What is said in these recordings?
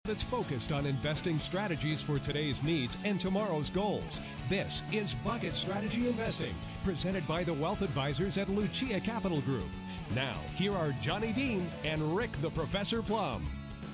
That's focused on investing strategies for today's needs and tomorrow's goals. This is Bucket Strategy Investing, presented by the Wealth Advisors at Lucia Capital Group. Now, here are Johnny Dean and Rick the Professor Plum.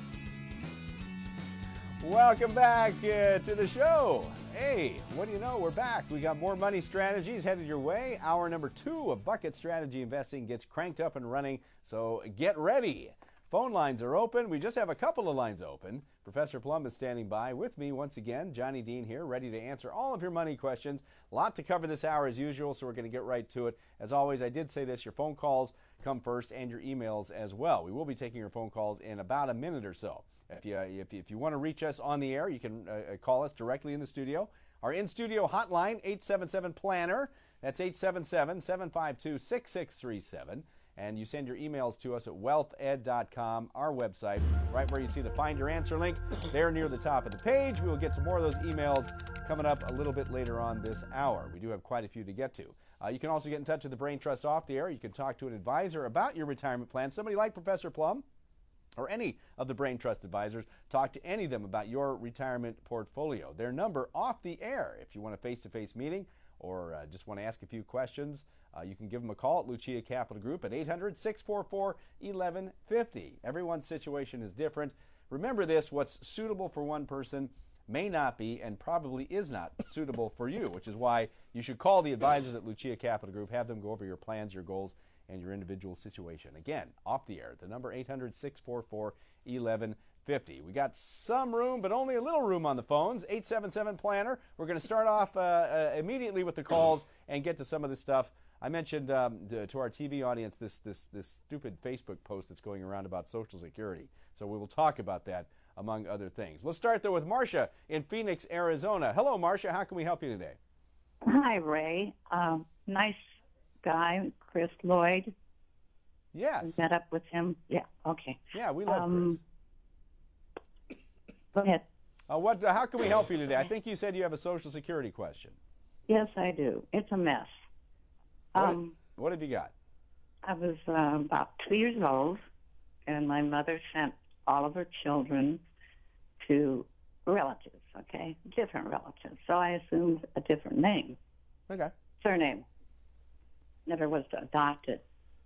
Welcome back to the show. Hey, what do you know? We're back. We got more money strategies headed your way. Hour number 2 of Bucket Strategy Investing gets cranked up and running, so get ready. Phone lines are open. We just have a couple of lines open. Professor Plum is standing by with me once again. Johnny Dean here, ready to answer all of your money questions. A lot to cover this hour as usual, so we're going to get right to it. As always, I did say this, your phone calls come first and your emails as well. We will be taking your phone calls in about a minute or so. If you want to reach us on the air, you can call us directly in the studio. Our in-studio hotline, 877-PLANNER. That's 877-752-6637. And you send your emails to us at wealthed.com, our website, right where you see the Find Your Answer link. There near the top of the page. We will get to more of those emails coming up a little bit later on this hour. We do have quite a few to get to. You can also get in touch with the Brain Trust off the air. You can talk to an advisor about your retirement plan, somebody like Professor Plum or any of the Brain Trust advisors. Talk to any of them about your retirement portfolio. Their number off the air, if you want a face-to-face meeting or just want to ask a few questions, you can give them a call at Lucia Capital Group at 800-644-1150. Everyone's situation is different. Remember this, what's suitable for one person may not be and probably is not suitable for you, which is why you should call the advisors at Lucia Capital Group, have them go over your plans, your goals, and your individual situation. Again, off the air, the number 800-644-1150. We got some room, but only a little room on the phones. 877-PLANNER. We're going to start off immediately with the calls and get to some of this stuff. I mentioned to our TV audience this stupid Facebook post that's going around about Social Security. So we will talk about that, among other things. Let's start, though, with Marcia in Phoenix, Arizona. Hello, Marcia. How can we help you today? Hi, Ray. Nice guy, Chris Lloyd. Yes. Met up with him. Yeah, okay. Yeah, we love Chris. Go ahead. How can we help you today? I think you said you have a Social Security question. Yes, I do. It's a mess. What have you got? I was about 2 years old, and my mother sent all of her children to relatives, okay? Different relatives. So I assumed a different name. Okay. Surname. Never was adopted.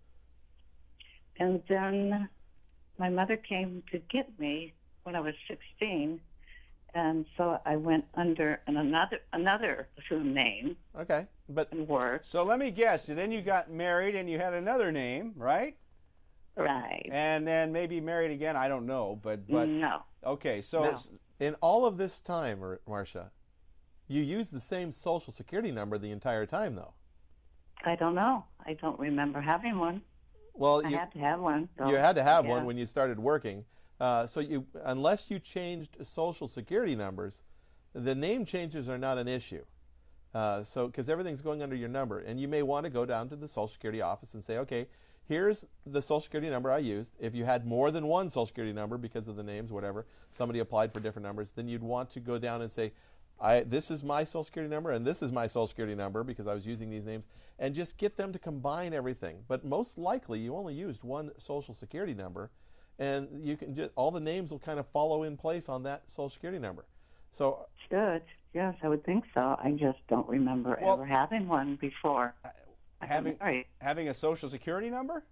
And then my mother came to get me when I was 16, and so I went under another assumed name. Okay, but and worked. So let me guess. Then you got married, and you had another name, right? Right. And then maybe married again. I don't know, but no. Okay, so No. In all of this time, Marcia, you used the same Social Security number the entire time, though. I don't know. I don't remember having one. Well, I had to have one. So, you had to have yeah. one when you started working. So unless you changed Social Security numbers, the name changes are not an issue. Because everything's going under your number, and you may want to go down to the Social Security office and say, okay, here's the Social Security number I used. If you had more than one Social Security number because of the names, whatever, somebody applied for different numbers, then you'd want to go down and say, this is my Social Security number, and this is my Social Security number because I was using these names, and just get them to combine everything. But most likely, you only used one Social Security number, and you can all the names will kind of follow in place on that Social Security number. So should. Yes, I would think so. I just don't remember ever having one before. Having a Social Security number?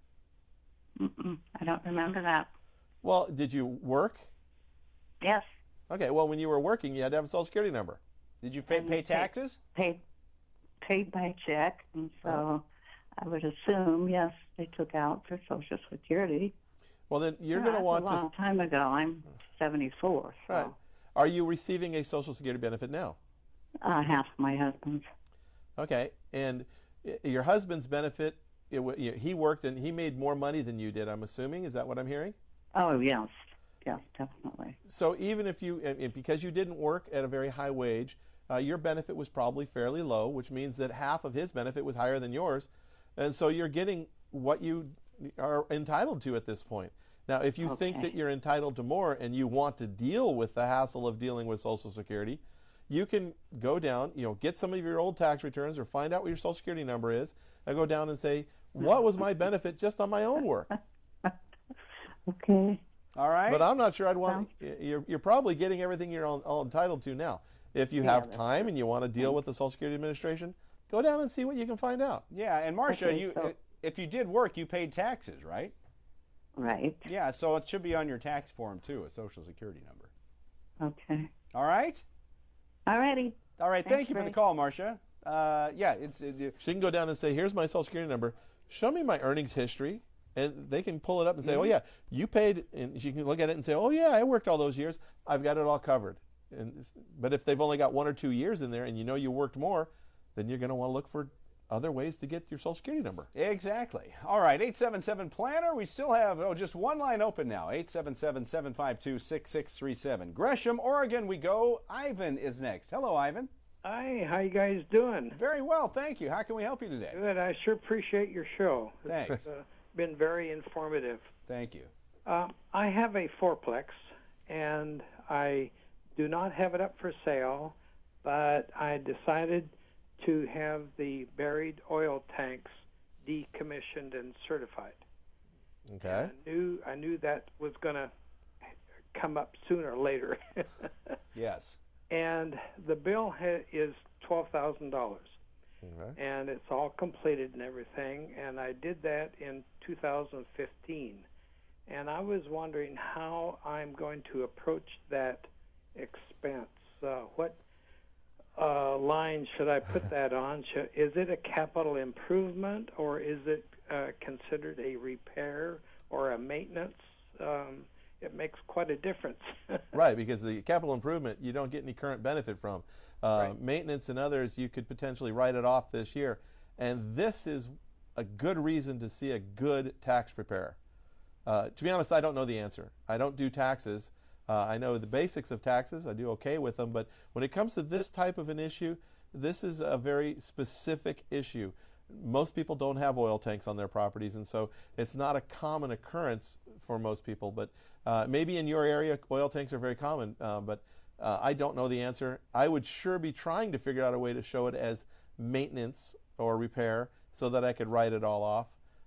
I don't remember that. Well, did you work? Yes. Okay, well, when you were working, you had to have a Social Security number. Did you pay taxes? Paid by check, and so I would assume, yes, they took out for Social Security. Well, then you're going to want to... a long time ago. I'm 74. So. Right. Are you receiving a Social Security benefit now? Half my husband's. Okay, and your husband's benefit, he worked and he made more money than you did, I'm assuming. Is that what I'm hearing? Oh, yes. Yes, definitely. So even if because you didn't work at a very high wage, your benefit was probably fairly low, which means that half of his benefit was higher than yours. And so you're getting what you are entitled to at this point. Now, if you think that you're entitled to more and you want to deal with the hassle of dealing with Social Security, you can go down, get some of your old tax returns or find out what your Social Security number is and go down and say, what was my benefit just on my own work? Okay. All right. But I'm not sure I'd want. You're probably getting everything you're all entitled to now. If you have time and you want to deal with the Social Security Administration, go down and see what you can find out. Yeah, and Marcia, if you did work, you paid taxes, right? Right. Yeah, so it should be on your tax form too, a Social Security number. Okay. All right. All righty. All right. Thank you for the call, Marcia. She can go down and say, "Here's my Social Security number. Show me my earnings history." And they can pull it up and say, "Oh yeah, you paid," and she can look at it and say, "Oh yeah, I worked all those years. I've got it all covered." But if they've only got 1 or 2 years in there, and you know you worked more, then you're going to want to look for other ways to get your Social Security number. Exactly. All right, 877-PLANNER. We still have just one line open now. 877-752-6637. Gresham, Oregon. We go. Ivan is next. Hello, Ivan. Hi, how you guys doing? Very well, thank you. How can we help you today? Good. I sure appreciate your show. Thanks. It's been very informative. Thank you. I have a fourplex, and I do not have it up for sale, but I decided to have the buried oil tanks decommissioned and certified. Okay. And I knew that was going to come up sooner or later. Yes. And the bill is $12,000. Okay. And it's all completed and everything, and I did that in 2015. And I was wondering how I'm going to approach that expense. What line should I put that on? Is it a capital improvement, or is it considered a repair or a maintenance? It makes quite a difference. Right, because the capital improvement, you don't get any current benefit from. Right. Maintenance and others, you could potentially write it off this year. And this is a good reason to see a good tax preparer. To be honest, I don't know the answer. I don't do taxes. I know the basics of taxes. I do okay with them. But when it comes to this type of an issue, this is a very specific issue. Most people don't have oil tanks on their properties, and so it's not a common occurrence for most people. But maybe in your area, oil tanks are very common, but I don't know the answer. I would sure be trying to figure out a way to show it as maintenance or repair so that I could write it all off.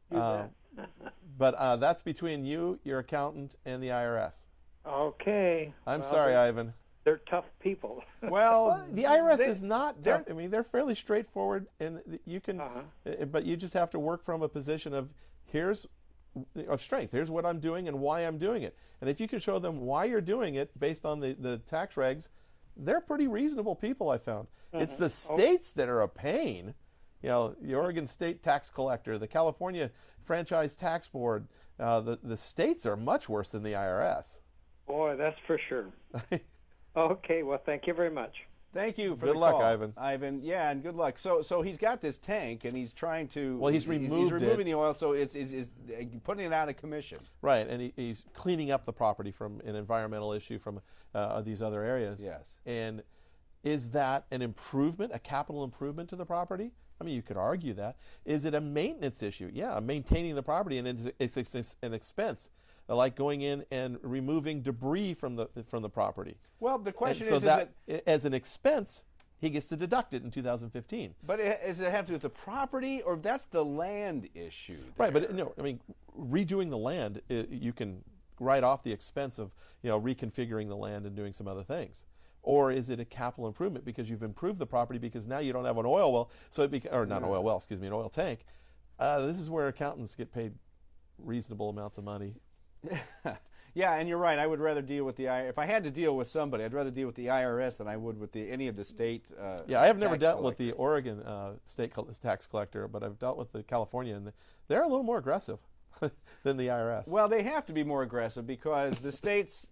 But that's between you, your accountant, and the IRS. Okay. I'm sorry, Ivan. They're tough people. Well, the IRS is not tough. I mean, they're fairly straightforward, and you can, but you just have to work from a position of of strength. Here's what I'm doing and why I'm doing it. And if you can show them why you're doing it based on the tax regs, they're pretty reasonable people, I found. It's the states that are a pain. You know, the Oregon State Tax Collector, the California Franchise Tax Board, the states are much worse than the IRS. Boy, that's for sure. Okay, well, thank you very much. Thank you for Good the luck, call. Ivan. Ivan, yeah, and good luck. So he's got this tank, and he's trying to. Well, he's removing the oil, so it's putting it out of commission. Right, and he's cleaning up the property from an environmental issue from these other areas. Yes. And is that an improvement, a capital improvement to the property? I mean, you could argue that. Is it a maintenance issue? Yeah, maintaining the property, and it's an expense. Like going in and removing debris from the property. Well, the question is that as an expense, he gets to deduct it in 2015. But does it have to do with the property, or that's the land issue? Right, but no, I mean, redoing the land, you can write off the expense of reconfiguring the land and doing some other things. Or is it a capital improvement because you've improved the property because now you don't have an oil well, an oil tank. This is where accountants get paid reasonable amounts of money. Yeah, and you're right. I would rather deal with if I had to deal with somebody, I'd rather deal with the IRS than I would with any of the state. Yeah, I have never dealt with the Oregon state tax collector, but I've dealt with the California, and they're a little more aggressive than the IRS. Well, they have to be more aggressive because the states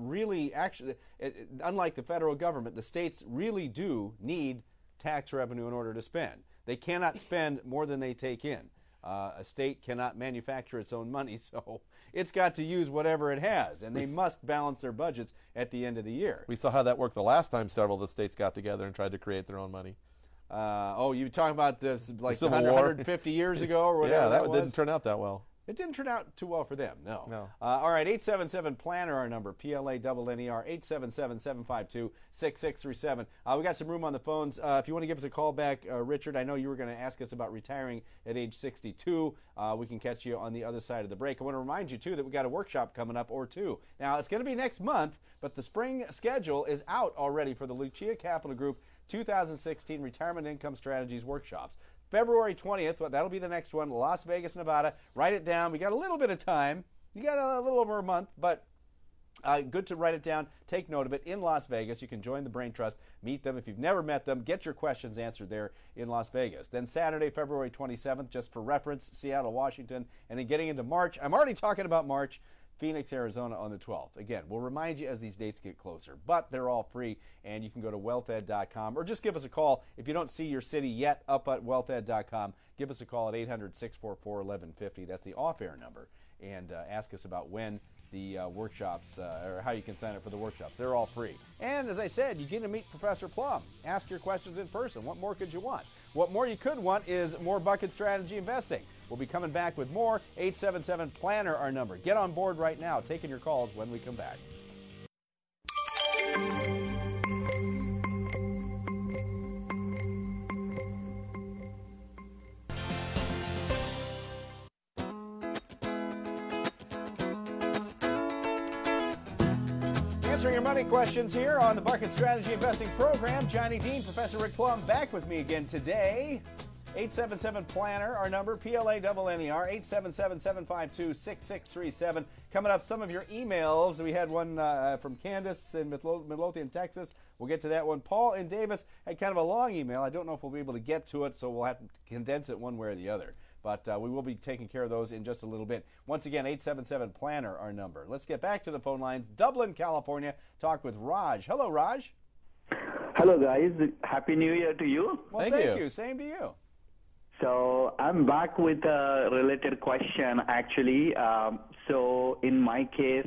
unlike the federal government, the states really do need tax revenue in order to spend. They cannot spend more than they take in. A state cannot manufacture its own money, so it's got to use whatever it has, and they must balance their budgets at the end of the year. We saw how that worked the last time several of the states got together and tried to create their own money. You talking about this, like the Civil 150 years ago or whatever? Yeah, that didn't turn out that well. It didn't turn out too well for them, no. No. All right, 877-PLANNER, our number, PLANNER, 877-752-6637. We got some room on the phones. If you want to give us a call back, Richard, I know you were going to ask us about retiring at age 62. We can catch you on the other side of the break. I want to remind you, too, that we got a workshop coming up or two. Now, it's going to be next month, but the spring schedule is out already for the Lucia Capital Group 2016 Retirement Income Strategies Workshops. February 20th, that'll be the next one, Las Vegas, Nevada. Write it down. We got a little bit of time. You got a little over a month, but good to write it down. Take note of it. In Las Vegas, you can join the Brain Trust, meet them. If you've never met them, get your questions answered there in Las Vegas. Then Saturday, February 27th, just for reference, Seattle, Washington. And then getting into March, I'm already talking about March, Phoenix, Arizona on the 12th. Again, we'll remind you as these dates get closer, but they're all free, and you can go to wealthed.com or just give us a call. If you don't see your city yet up at wealthed.com, give us a call at 800-644-1150. That's the off-air number, and ask us about when the workshops, or how you can sign up for the workshops. They're all free. And as I said, you get to meet Professor Plum. Ask your questions in person. What more could you want? What more you could want is more Bucket Strategy Investing. We'll be coming back with more. 877-PLANNER, our number. Get on board right now. Taking your calls when we come back. Answering your money questions here on the Bucket Strategy Investing Program. Johnny Dean, Professor Rick Plum, back with me again today. 877-PLANNER, our number, PLANNER, 877-752-6637. Coming up, some of your emails. We had one from Candace in Midlothian, Texas. We'll get to that one. Paul in Davis had kind of a long email. I don't know if we'll be able to get to it, so we'll have to condense it one way or the other. But we will be taking care of those in just a little bit. Once again, 877-PLANNER, our number. Let's get back to the phone lines. Dublin, California. Talk with Raj. Hello, Raj. Hello, guys. Happy New Year to you. Well, thank you. Same to you. So I'm back with a related question, actually. So in my case,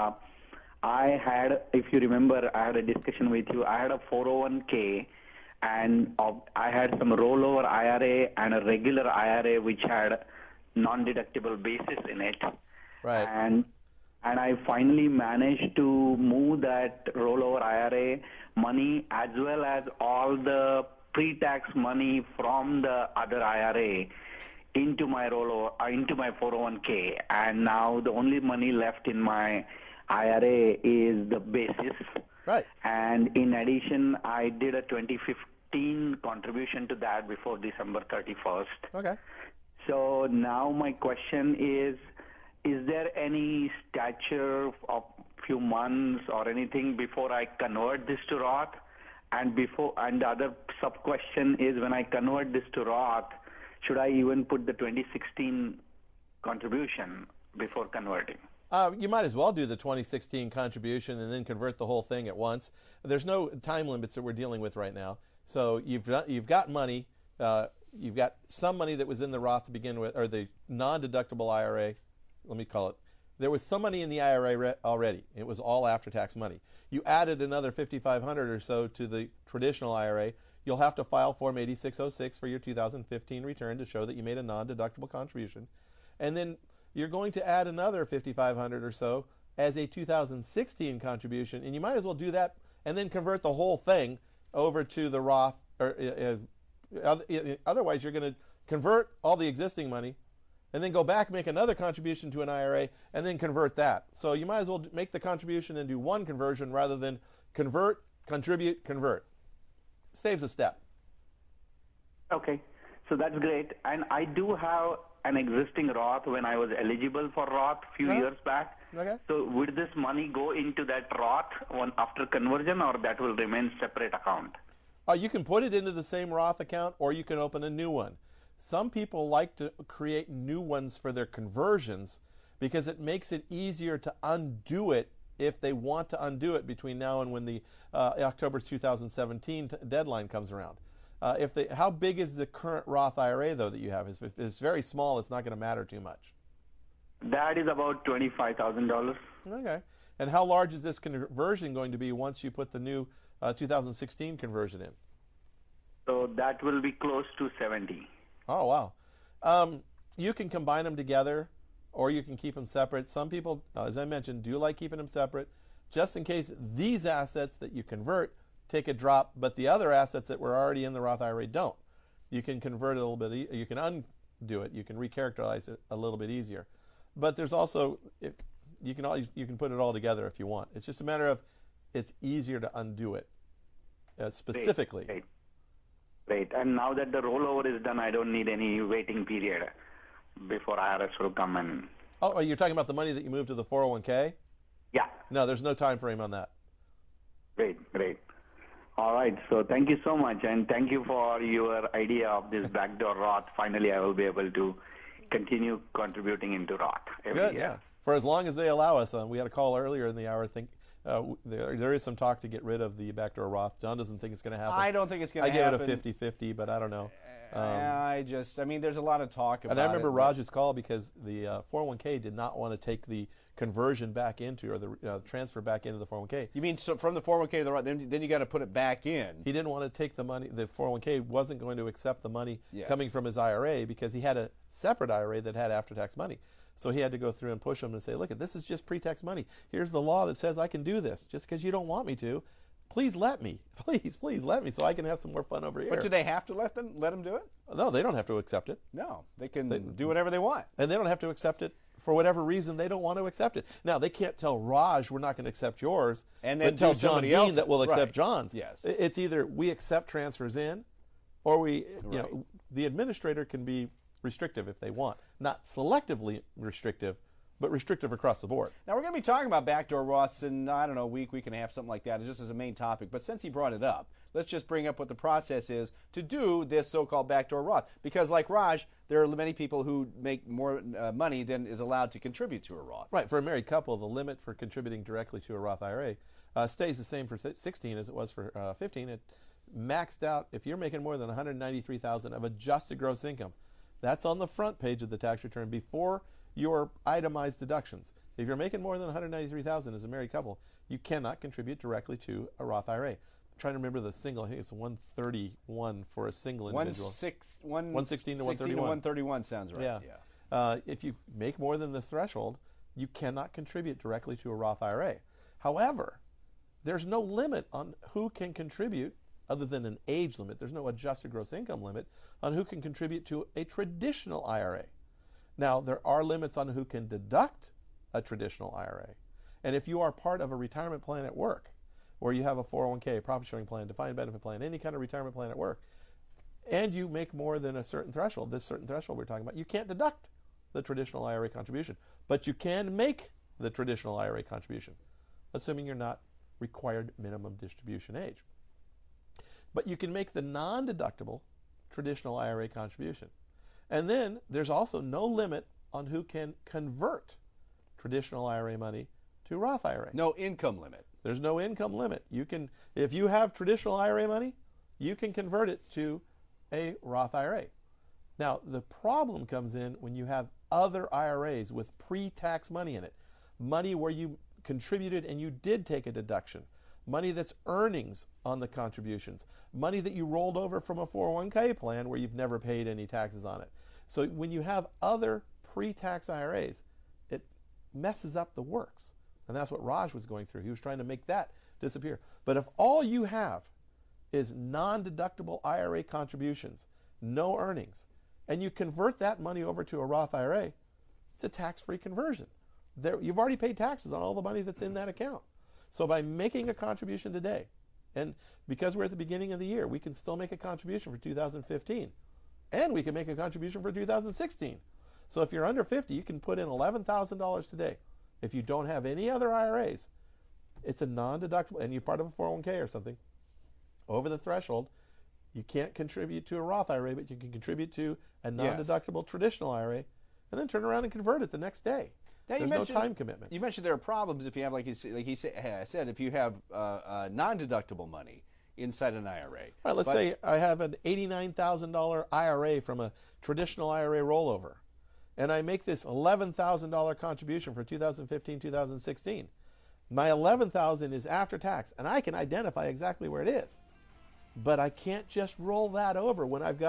I had, if you remember, I had a discussion with you. I had a 401k, and I had some rollover IRA and a regular IRA, which had non-deductible basis in it. Right. And I finally managed to move that rollover IRA money as well as all the pre-tax money from the other IRA into my rollover, into my 401k, and now the only money left in my IRA is the basis. Right. And in addition, I did a 2015 contribution to that before December 31st. Okay. So now my question is there any stature of few months or anything before I convert this to Roth? And the other sub-question is, when I convert this to Roth, should I even put the 2016 contribution before converting? You might as well do the 2016 contribution and then convert the whole thing at once. There's no time limits that we're dealing with right now. So you've got money. You've got some money that was in the Roth to begin with, or the non-deductible IRA. Let me call it. There was some money in the IRA already. It was all after-tax money. You added another $5,500 or so to the traditional IRA. You'll have to file Form 8606 for your 2015 return to show that you made a non-deductible contribution. And then you're going to add another $5,500 or so as a 2016 contribution, and you might as well do that and then convert the whole thing over to the Roth. Otherwise, you're going to convert all the existing money and then go back, make another contribution to an IRA, and then convert that. So you might as well make the contribution and do one conversion rather than convert, contribute, convert. Saves a step. Okay, so that's great. And I do have an existing Roth when I was eligible for Roth a few years back. Okay. So would this money go into that Roth after conversion, or that will remain separate account? You can put it into the same Roth account, or you can open a new one. Some people like to create new ones for their conversions because it makes it easier to undo it if they want to undo it between now and when the October 2017 deadline comes around. How big is the current Roth IRA, though, that you have? If it's very small, it's not going to matter too much. That is about $25,000. Okay. And how large is this conversion going to be once you put the new 2016 conversion in? So that will be close to 70. Oh, wow. You can combine them together or you can keep them separate. Some people, as I mentioned, do like keeping them separate, just in case these assets that you convert take a drop, but the other assets that were already in the Roth IRA don't. You can convert it a little bit. You can undo it. You can recharacterize it a little bit easier. But there's also, you can put it all together if you want. It's just a matter of it's easier to undo it specifically. Great. And now that the rollover is done, I don't need any waiting period before IRS will come and... Oh, you're talking about the money that you moved to the 401k? Yeah. No, there's no time frame on that. Great. All right. So thank you so much, and thank you for your idea of this backdoor Roth. Finally, I will be able to continue contributing into Roth every Good, year. yeah. For as long as they allow us. We had a call earlier in the hour. I think there is some talk to get rid of the backdoor Roth. John doesn't think it's going to happen. I don't think it's going to happen. I give it a 50-50, but I don't know. There's a lot of talk about it. And I remember Raj's call because the 401k did not want to take the conversion back into, or the transfer back into the 401k. You mean so from the 401k to the Roth, then you got to put it back in. He didn't want to take the money. The 401k wasn't going to accept the money coming from his IRA because he had a separate IRA that had after-tax money. So he had to go through and push him and say, look, this is just pre-tax money. Here's the law that says I can do this. Just because you don't want me to, please let me. Please let me so I can have some more fun over here. But do they have to let them do it? No, they don't have to accept it. No, they can do whatever they want. And they don't have to accept it for whatever reason they don't want to accept it. Now, they can't tell Raj we're not going to accept yours, and then but tell John Dean that we'll accept John's. Yes. It's either we accept transfers in, or the administrator can be restrictive if they want. Not selectively restrictive, but restrictive across the board. Now, we're going to be talking about backdoor Roths in, I don't know, a week and a half, something like that, just as a main topic. But since he brought it up, let's just bring up what the process is to do this so-called backdoor Roth. Because like Raj, there are many people who make more money than is allowed to contribute to a Roth. Right. For a married couple, the limit for contributing directly to a Roth IRA stays the same for 16 as it was for 15. It maxed out, if you're making more than $193,000 of adjusted gross income, that's on the front page of the tax return before your itemized deductions. If you're making more than $193,000 as a married couple, you cannot contribute directly to a Roth IRA. I'm trying to remember the single. I think it's 131 for a single individual. 116 to 131. 131 sounds right. Yeah. If you make more than this threshold, you cannot contribute directly to a Roth IRA. However, there's no limit on who can contribute other than an age limit. There's no adjusted gross income limit on who can contribute to a traditional IRA. Now, there are limits on who can deduct a traditional IRA. And if you are part of a retirement plan at work, where you have a 401k, profit-sharing plan, defined benefit plan, any kind of retirement plan at work, and you make more than a certain threshold, this certain threshold we're talking about, you can't deduct the traditional IRA contribution. But you can make the traditional IRA contribution, assuming you're not required minimum distribution age. But you can make the non-deductible traditional IRA contribution. And then there's also no limit on who can convert traditional IRA money to Roth IRA. No income limit. There's no income limit. You can, if you have traditional IRA money, you can convert it to a Roth IRA. Now, the problem comes in when you have other IRAs with pre-tax money in it, money where you contributed and you did take a deduction, money that's earnings on the contributions, money that you rolled over from a 401k plan where you've never paid any taxes on it. So when you have other pre-tax IRAs, it messes up the works. And that's what Raj was going through. He was trying to make that disappear. But if all you have is non-deductible IRA contributions, no earnings, and you convert that money over to a Roth IRA, it's a tax-free conversion. You've already paid taxes on all the money that's in that account. So by making a contribution today, and because we're at the beginning of the year, we can still make a contribution for 2015. And we can make a contribution for 2016. So if you're under 50, you can put in $11,000 today. If you don't have any other IRAs, it's a non-deductible, and you're part of a 401k or something, over the threshold, you can't contribute to a Roth IRA, but you can contribute to a non-deductible traditional IRA, and then turn around and convert it the next day. Now, there's no time commitments. You mentioned there are problems if you have, like he said, if you have non-deductible money inside an IRA. All right, let's say I have an $89,000 IRA from a traditional IRA rollover, and I make this $11,000 contribution for 2015, 2016. My $11,000 is after tax, and I can identify exactly where it is. But I can't just roll that over when I've got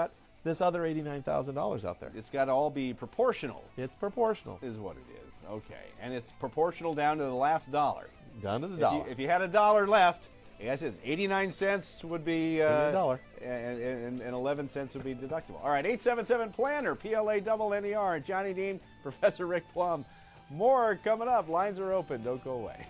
this other $89,000 out there. It's got to all be proportional, It's proportional. is what it is. Okay. And it's proportional down to the last dollar. Down to the dollar. If you had $1 left, I said 89 cents would be $1. and 11 cents would be deductible. All right, 877-PLANNER, PLANNER, Johnny Dean, Professor Rick Plum. More coming up. Lines are open. Don't go away.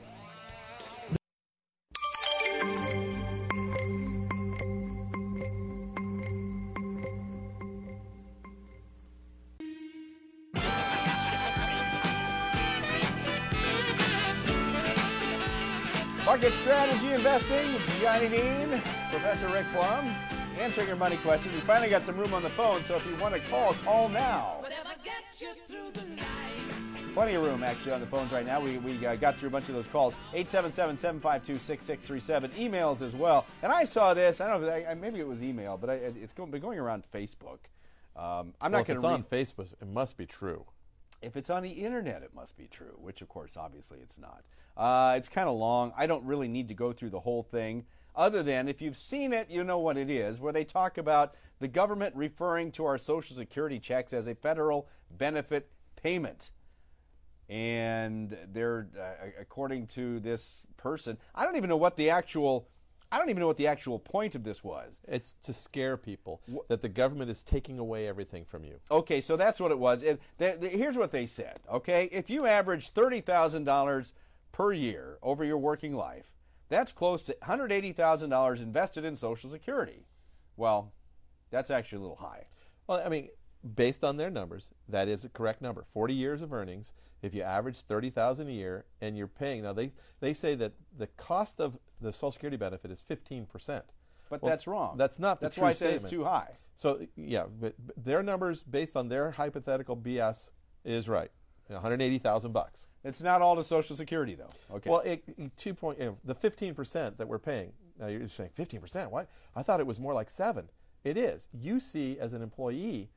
Market Strategy Investing, Johnny Dean, Professor Rick Plum, answering your money questions. We finally got some room on the phone, so if you want to call now. Plenty of room, actually, on the phones right now. We got through a bunch of those calls. 877-752-6637. Emails as well. And I saw this. I don't know, maybe it was email, but it's been going around Facebook. I'm not going to read. If it's on Facebook, it must be true. If it's on the internet, it must be true, which, of course, obviously it's not. It's kind of long. I don't really need to go through the whole thing, other than if you've seen it, you know what it is, where they talk about the government referring to our Social Security checks as a federal benefit payment. And they're, according to this person, I don't even know what the actual point of this was. It's to scare people that the government is taking away everything from you. Okay, so that's what it was. Here's what they said, okay? If you average $30,000 per year over your working life, that's close to $180,000 invested in Social Security. Well, that's actually a little high. Well, I mean, based on their numbers, that is a correct number. 40 years of earnings, if you average $30,000 a year and you're paying, now they say that the cost of the Social Security benefit is 15%. But that's wrong. That's not the That's true why I statement. said it's too high. So, yeah, but their numbers based on their hypothetical BS is right. $180,000. It's not all to Social Security, though. Okay. Well, the 15% that we're paying, now you're saying 15%, what? I thought it was more like 7. It is. You see, as an employee,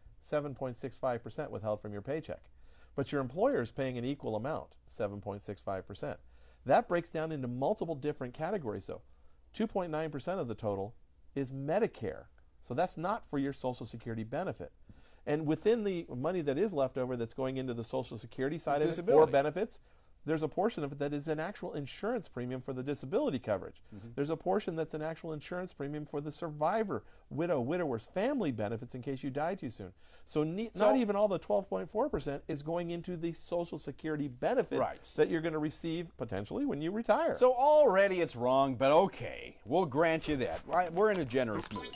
7.65% withheld from your paycheck. But your employer is paying an equal amount, 7.65%. That breaks down into multiple different categories, though. 2.9% of the total is Medicare. So that's not for your Social Security benefit. And within the money that is left over that's going into the Social Security side of it for benefits, there's a portion of it that is an actual insurance premium for the disability coverage. Mm-hmm. There's a portion that's an actual insurance premium for the survivor, widower's family benefits in case you die too soon. So not even all the 12.4% is going into the Social Security benefit that you're going to receive potentially when you retire. So already it's wrong, but okay, we'll grant you that. We're in a generous mood.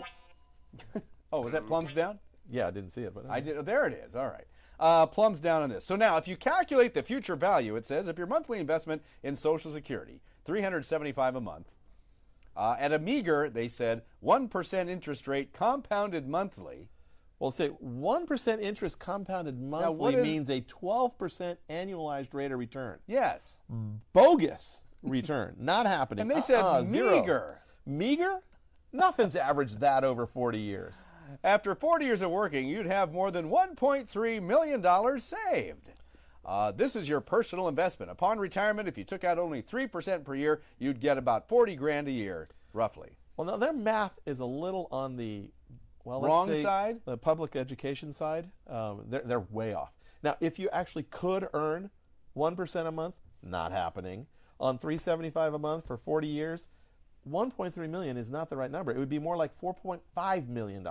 Oh, was that Plums down? Yeah, I didn't see it, but I did. There it is. All right. Plums down on this. So now, if you calculate the future value, it says if your monthly investment in Social Security, $375 a month, at a meager, they said, 1% interest rate compounded monthly. Well, say 1% interest compounded monthly means a 12% annualized rate of return. Yes. Bogus return. Not happening. And they said zero. meager. Meager? Nothing's averaged that over 40 years. After 40 years of working, you'd have more than $1.3 million saved. This is your personal investment. Upon retirement, if you took out only 3% per year, you'd get about $40,000 a year, roughly. Well, now their math is a little on the wrong side, the public education side. They're way off. Now, if you actually could earn 1% a month, not happening. On $375 a month for 40 years, $1.3 million is not the right number. It would be more like $4.5 million.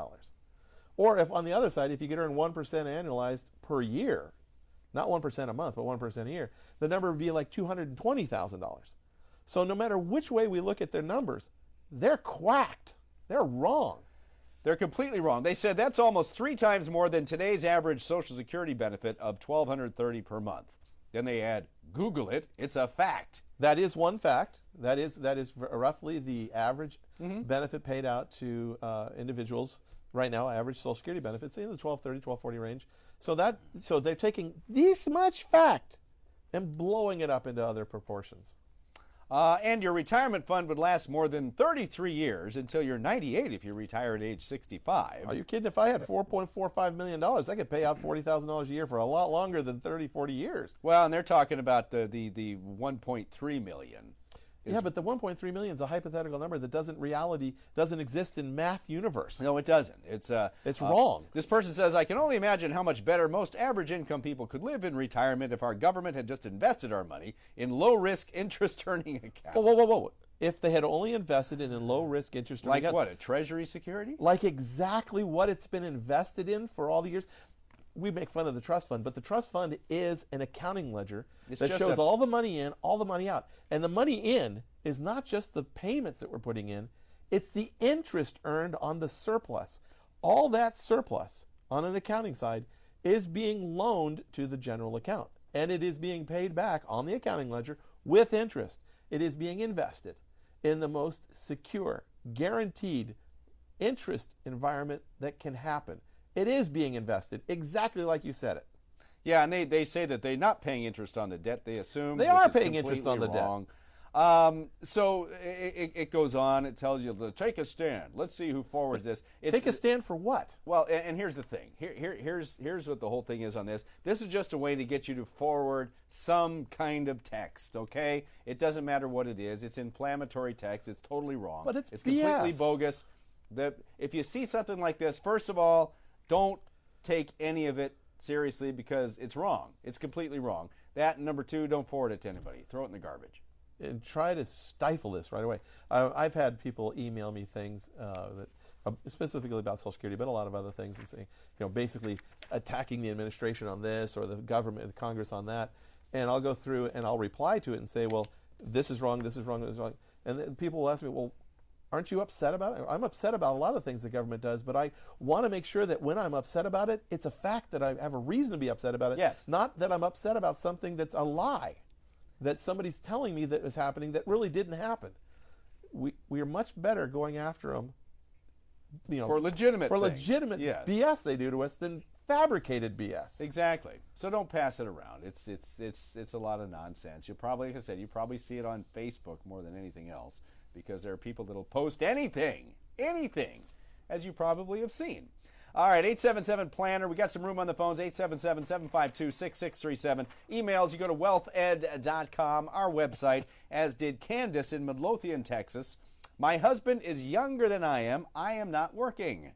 Or if on the other side, if you could earn 1% annualized per year, not 1% a month, but 1% a year, the number would be like $220,000. So no matter which way we look at their numbers, they're quacked. They're wrong. They're completely wrong. They said that's almost 3 times more than today's average Social Security benefit of $1,230 per month. Then they add, Google it, it's a fact. That is one fact. That is roughly the average benefit paid out to individuals right now, average Social Security benefits in the $1,230, $1,240 range. So they're taking this much fact and blowing it up into other proportions. And your retirement fund would last more than 33 years until you're 98 if you retire at age 65. Are you kidding? If I had $4.45 million, I could pay out $40,000 a year for a lot longer than 30, 40 years. Well, and they're talking about the $1.3 million. is- Yeah, but the 1.3 million is a hypothetical number that doesn't exist in math universe. No, it doesn't. It's wrong. This person says, I can only imagine how much better most average income people could live in retirement if our government had just invested our money in low-risk interest-earning accounts. Whoa. If they had only invested in low-risk interest Like accounts, what, a treasury security? like exactly what it's been invested in for all the years. We make fun of the trust fund, but the trust fund is an accounting ledger It's that just shows a- all the money in, all the money out. And the money in is not just the payments that we're putting in, it's the interest earned on the surplus. All that surplus on an accounting side is being loaned to the general account, and it is being paid back on the accounting ledger with interest. It is being invested in the most secure, guaranteed interest environment that can happen. It is being invested exactly like you said it. Yeah, and they say that they're not paying interest on the debt. They assume They which are is paying interest on the completely debt. wrong. So it goes on. It tells you to take a stand. Let's see who forwards this. Take a stand for what? Well, and here's the thing. Here's what the whole thing is on this. This is just a way to get you to forward some kind of text, okay? It doesn't matter what it is. It's inflammatory text. It's totally wrong. But it's completely BS. bogus. If you see something like this, first of all, don't take any of it seriously because it's wrong. It's completely wrong. That, and number two, don't forward it to anybody. Throw it in the garbage. And try to stifle this right away. I've had people email me things that specifically about Social Security, but a lot of other things, and saying, basically attacking the administration on this or the government, the Congress on that. And I'll go through and I'll reply to it and say, well, this is wrong, this is wrong, this is wrong. And then people will ask me, well, aren't you upset about it? I'm upset about a lot of things the government does, but I want to make sure that when I'm upset about it, it's a fact that I have a reason to be upset about it. Yes. Not that I'm upset about something that's a lie, that somebody's telling me that is happening that really didn't happen. We are much better going after them, For legitimate things. legitimate Yes. BS they do to us than fabricated BS. Exactly. So don't pass it around. It's a lot of nonsense. You'll probably, like I said, you probably see it on Facebook more than anything else because there are people that'll post anything, as you probably have seen. All right, 877-PLANNER. We got some room on the phones, 877-752-6637. Emails, you go to wealthed.com, our website, as did Candace in Midlothian, Texas. My husband is younger than I am. I am not working.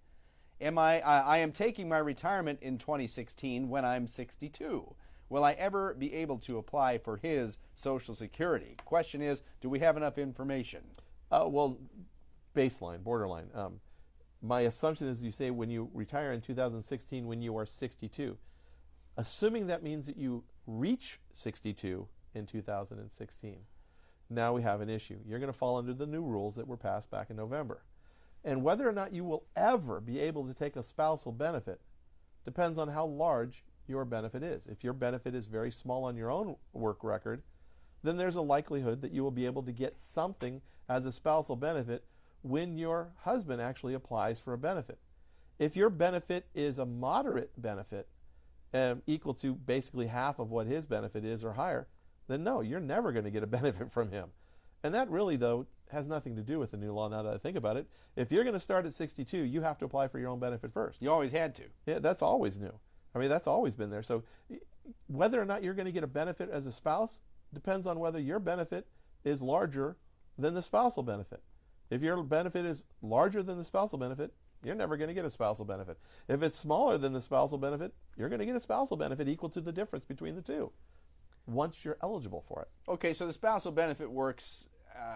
I am taking my retirement in 2016 when I'm 62. Will I ever be able to apply for his Social Security? Question is, do we have enough information? Well, baseline, borderline. My assumption is you say when you retire in 2016 when you are 62. Assuming that means that you reach 62 in 2016. Now we have an issue. You're going to fall under the new rules that were passed back in November. And whether or not you will ever be able to take a spousal benefit depends on how large your benefit is. If your benefit is very small on your own work record, then there's a likelihood that you will be able to get something as a spousal benefit when your husband actually applies for a benefit. If your benefit is a moderate benefit, equal to basically half of what his benefit is or higher, then no, you're never going to get a benefit from him. And that really, though, has nothing to do with the new law now that I think about it. If you're going to start at 62, you have to apply for your own benefit first. You always had to. Yeah, that's always new. I mean, that's always been there. So whether or not you're going to get a benefit as a spouse depends on whether your benefit is larger than the spousal benefit. If your benefit is larger than the spousal benefit, you're never going to get a spousal benefit. If it's smaller than the spousal benefit, you're going to get a spousal benefit equal to the difference between the two once you're eligible for it. Okay, so the spousal benefit works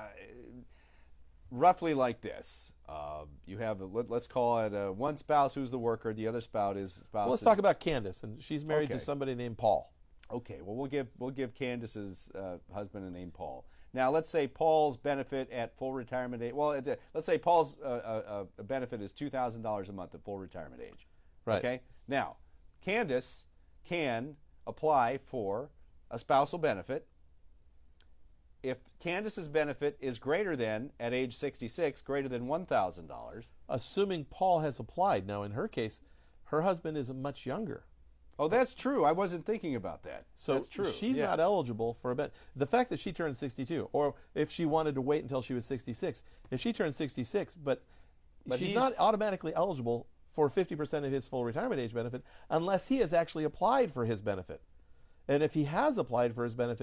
roughly like this. You have, let's call it one spouse who's the worker, the other spouse is... Well, let's talk about Candace, and she's married to Okay. somebody named Paul. Okay, well, we'll give Candace's husband a name, Paul. Now, let's say Paul's benefit at full retirement age. Well, let's say Paul's benefit is $2,000 a month at full retirement age. Right. Okay. Now, Candace can apply for a spousal benefit if Candace's benefit is greater than, at age 66, greater than $1,000. Assuming Paul has applied. Now, in her case, her husband is much younger. Oh, that's true. I wasn't thinking about that. So that's true. she's Yes. not eligible for a benefit. The fact that she turned 62, or if she wanted to wait until she was 66, if she turned 66, but she's not automatically eligible for 50% of his full retirement age benefit unless he has actually applied for his benefit. And if he has applied for his benefit,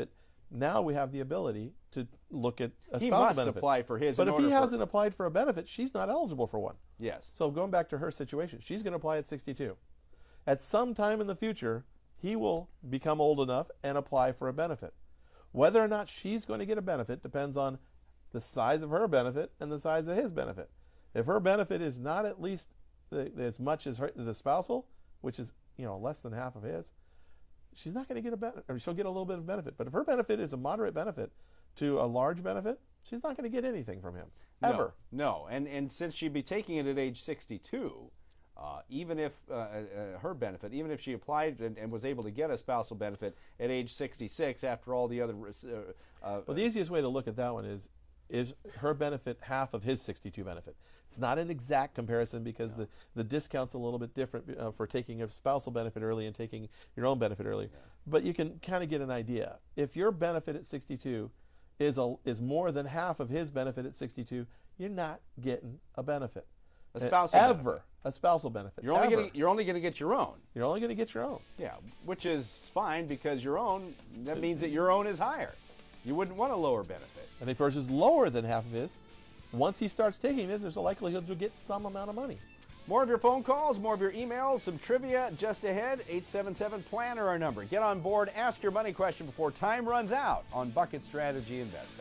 Now we have the ability to look at a He spousal must benefit. apply for his. But in if he order for- hasn't applied for a benefit, she's not eligible for one. Yes. So going back to her situation, she's going to apply at 62. At some time in the future, he will become old enough and apply for a benefit. Whether or not she's going to get a benefit depends on the size of her benefit and the size of his benefit. If her benefit is not at least as much as the spousal, which is less than half of his, she's not going to get a benefit, or she'll get a little bit of benefit. But if her benefit is a moderate benefit to a large benefit, she's not going to get anything from him ever. No. And since she'd be taking it at age 62, even if her benefit, even if she applied and was able to get a spousal benefit at age 66 after all the other... well, the easiest way to look at that one is her benefit half of his 62 benefit. It's not an exact comparison because the discount's a little bit different for taking a spousal benefit early and taking your own benefit early. Yeah. But you can kind of get an idea. If your benefit at 62 is more than half of his benefit at 62, you're not getting a benefit. A spousal benefit. A spousal benefit. You're only going to get your own. You're only going to get your own. Yeah, which is fine because your own, that means that your own is higher. You wouldn't want a lower benefit. And if yours is lower than half of his, once he starts taking it, there's a likelihood you'll get some amount of money. More of your phone calls, more of your emails, some trivia just ahead. 877-PLANNER our number. Get on board, ask your money question before time runs out on Bucket Strategy Investing.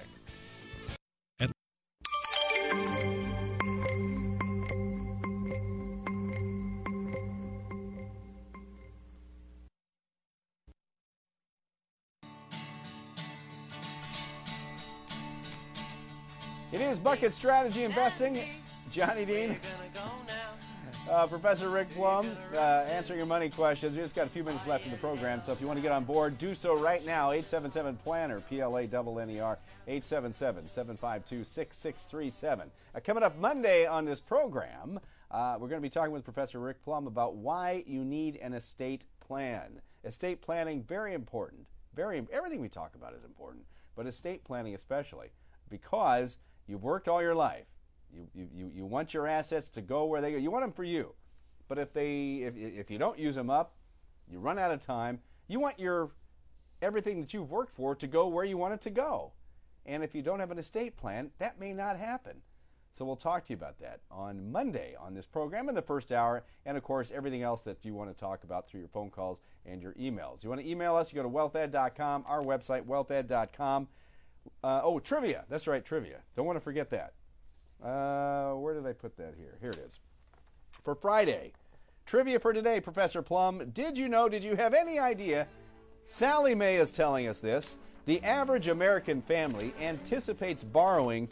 It is Bucket Strategy Investing. Johnny Dean, Professor Rick Plum, answering your money questions. We just got a few minutes left in the program, so if you want to get on board, do so right now. 877-PLANNER, PLANNER, 877-752-6637. Coming up Monday on this program, we're going to be talking with Professor Rick Plum about why you need an estate plan. Estate planning, very important. Everything we talk about is important, but estate planning especially, because you've worked all your life. You want your assets to go where they go. You want them for you. But if you don't use them up, you run out of time. You want everything that you've worked for to go where you want it to go. And if you don't have an estate plan, that may not happen. So we'll talk to you about that on Monday on this program in the first hour, and of course everything else that you want to talk about through your phone calls and your emails. You want to email us, you go to wealthed.com, our website, wealthed.com. Trivia. That's right, trivia. Don't want to forget that. Where did I put that here? Here it is. For Friday, trivia for today, Professor Plum. Did you have any idea? Sally Mae is telling us this. The average American family anticipates borrowing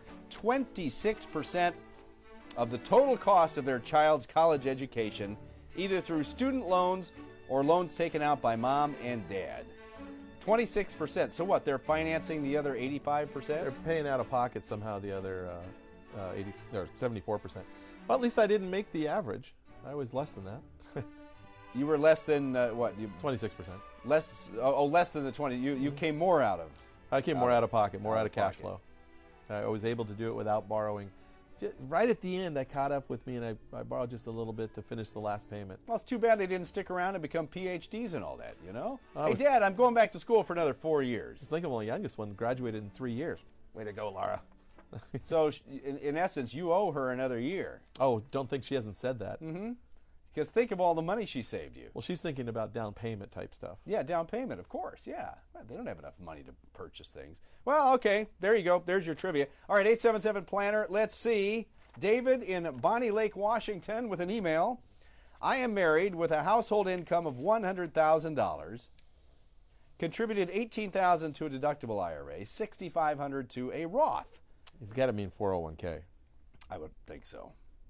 26% of the total cost of their child's college education, either through student loans or loans taken out by mom and dad. 26%. So what? They're financing the other 85%? They're paying out of pocket somehow the other 74%. Well, at least I didn't make the average. I was less than that. You were less than what? 26%. Less than the 20. You came more out of. I came more out of pocket, more out of cash flow. I was able to do it without borrowing. Right at the end, that caught up with me, and I borrowed just a little bit to finish the last payment. Well, it's too bad they didn't stick around and become PhDs and all that, you know? Hey, Dad, I'm going back to school for another 4 years. Just think of my youngest one graduated in 3 years. Way to go, Laura. So, in essence, you owe her another year. Oh, don't think she hasn't said that. Mm-hmm. Because think of all the money she saved you. Well, she's thinking about down payment type stuff. Yeah, down payment, of course, yeah. Well, they don't have enough money to purchase things. Well, okay, there you go. There's your trivia. All right, 877-PLANNER. Let's see. David in Bonnie Lake, Washington with an email. I am married with a household income of $100,000. Contributed $18,000 to a deductible IRA, $6,500 to a Roth. He's got to mean 401k. I would think so.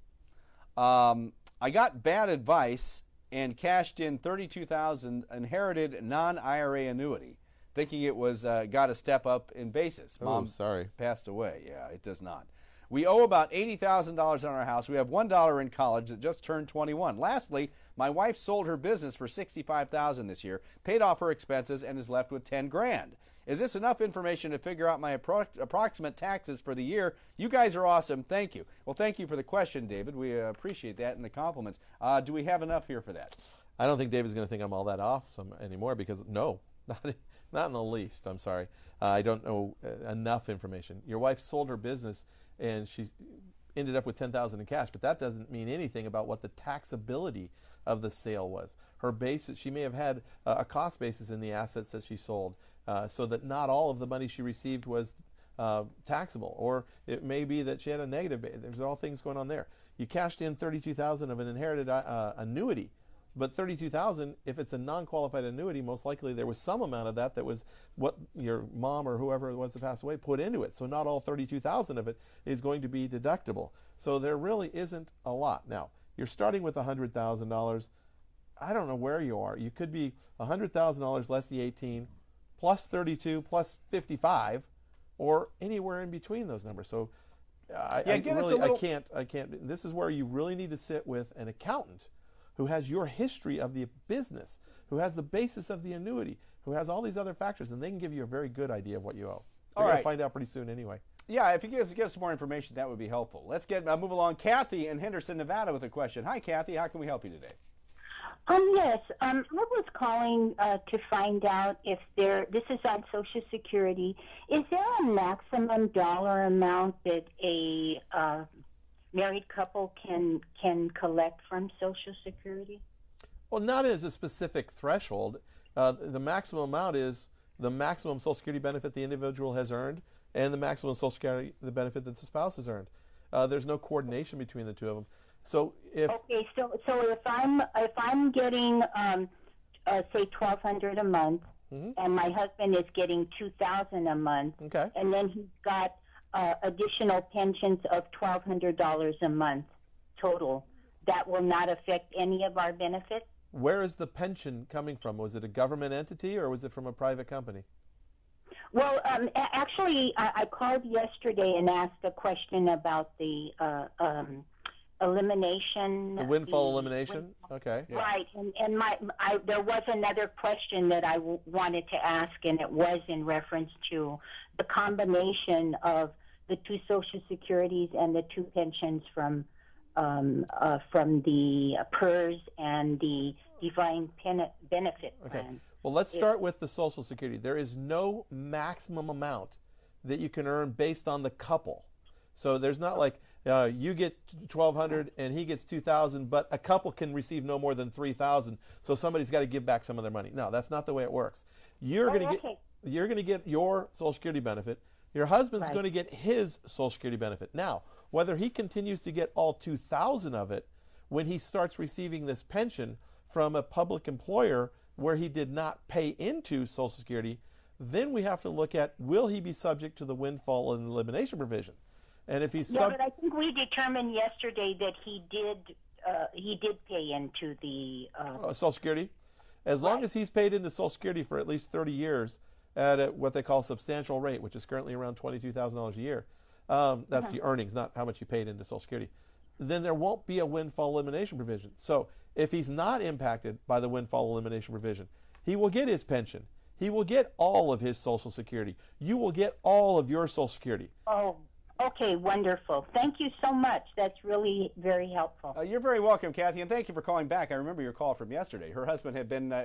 I got bad advice and cashed in $32,000 inherited non-IRA annuity, thinking it was got a step up in basis. Mom passed away. Yeah, it does not. We owe about $80,000 on our house. We have $1 in college that just turned 21. Lastly, my wife sold her business for $65,000 this year, paid off her expenses, and is left with $10,000. Is this enough information to figure out my approximate taxes for the year? You guys are awesome. Thank you. Well, thank you for the question, David. We appreciate that and the compliments. Do we have enough here for that? I don't think David's going to think I'm all that awesome anymore because, no, Not in the least. I'm sorry. I don't know enough information. Your wife sold her business and she ended up with $10,000 in cash, but that doesn't mean anything about what the taxability of the sale was. Her basis, she may have had a cost basis in the assets that she sold, so that not all of the money she received was taxable, or it may be that she had a negative basis. There's all things going on there. You cashed in $32,000 of an inherited annuity, but $32,000, if it's a non-qualified annuity, most likely there was some amount of that was what your mom or whoever it was that passed away put into it. So not all $32,000 of it is going to be deductible. So there really isn't a lot. Now, you're starting with $100,000. I don't know where you are. You could be $100,000 less the 18, plus 32, plus 55, or anywhere in between those numbers. So I can't. This is where you really need to sit with an accountant who has your history of the business, who has the basis of the annuity, who has all these other factors, and they can give you a very good idea of what you owe. We're going to find out pretty soon anyway. Yeah, if you give us some more information, that would be helpful. Let's move along. Kathy in Henderson, Nevada with a question. Hi, Kathy. How can we help you today? Yes, I was calling to find out if this is on Social Security, is there a maximum dollar amount that a married couple can collect from Social Security? Well, not as a specific threshold. The maximum amount is the maximum Social Security benefit the individual has earned and the maximum Social Security the benefit that the spouse has earned. There's no coordination between the two of them. So if if I'm getting say $1,200 a month, and my husband is getting $2,000 a month, okay, and then he's got additional pensions of $1,200 a month total, that will not affect any of our benefits? Where is the pension coming from? Was it a government entity or was it from a private company? Well, actually, I called yesterday and asked a question about the elimination. The windfall elimination? Okay. Yeah. Right, and there was another question that I wanted to ask, and it was in reference to the combination of the two Social Securities and the two pensions from the PERS and the Defined Benefit Plan. Okay. Well, let's start with the Social Security. There is no maximum amount that you can earn based on the couple. So there's not like you get $1,200 and he gets $2,000, but a couple can receive no more than $3,000. So somebody's got to give back some of their money. No, that's not the way it works. You're going to get your Social Security benefit. Your husband's going to get his Social Security benefit. Now, whether he continues to get all $2,000 of it when he starts receiving this pension from a public employer where he did not pay into Social Security, then we have to look at, will he be subject to the windfall and elimination provision? And if he's but I think we determined yesterday that he did pay into the Social Security. As long as he's paid into Social Security for at least 30 years at what they call a substantial rate, which is currently around $22,000 a year. That's the earnings, not how much you paid into Social Security. Then there won't be a windfall elimination provision. So if he's not impacted by the windfall elimination provision, he will get his pension. He will get all of his Social Security. You will get all of your Social Security. Oh, okay, wonderful. Thank you so much. That's really very helpful. You're very welcome, Kathy, and thank you for calling back. I remember your call from yesterday. Her husband had been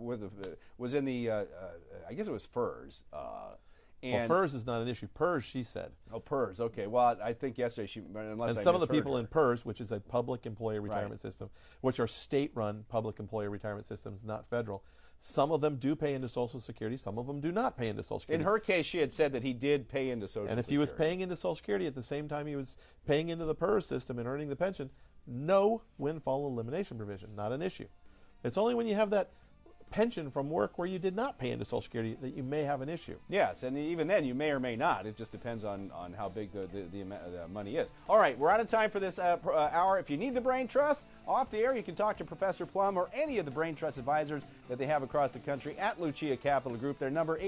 was in the I guess it was FERS. Well, FERS is not an issue. PERS, she said. Oh, PERS. Okay. Well, I think yesterday and some of the people in PERS, which is a public employee retirement system, which are state-run public employee retirement systems, not federal. Some of them do pay into Social Security. Some of them do not pay into Social Security. In her case, she had said that he did pay into Social Security. And if he was paying into Social Security at the same time he was paying into the PERS system and earning the pension, no windfall elimination provision, not an issue. It's only when you have that pension from work where you did not pay into Social Security that you may have an issue. Yes, and even then you may or may not. It just depends on how big the money is. All right, we're out of time for this hour. If you need the Brain Trust, off the air you can talk to Professor Plum or any of the Brain Trust advisors that they have across the country at Lucia Capital Group. Their number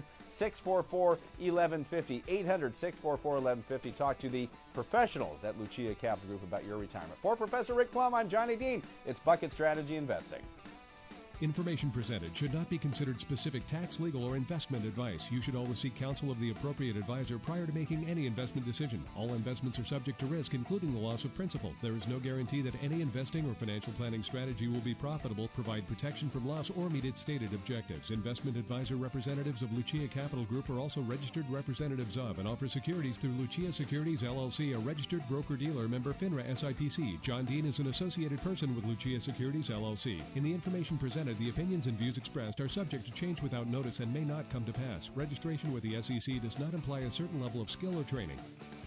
800-644-1150. 800-644-1150. Talk to the professionals at Lucia Capital Group about your retirement. For Professor Rick Plum, I'm Johnny Dean. It's Bucket Strategy Investing. Information presented should not be considered specific tax, legal, or investment advice. You should always seek counsel of the appropriate advisor prior to making any investment decision. All investments are subject to risk, including the loss of principal. There is no guarantee that any investing or financial planning strategy will be profitable, provide protection from loss, or meet its stated objectives. Investment advisor representatives of Lucia Capital Group are also registered representatives of and offer securities through Lucia Securities LLC, a registered broker-dealer, member FINRA SIPC. John Dean is an associated person with Lucia Securities LLC. In the information presented, the opinions and views expressed are subject to change without notice and may not come to pass. Registration with the SEC does not imply a certain level of skill or training.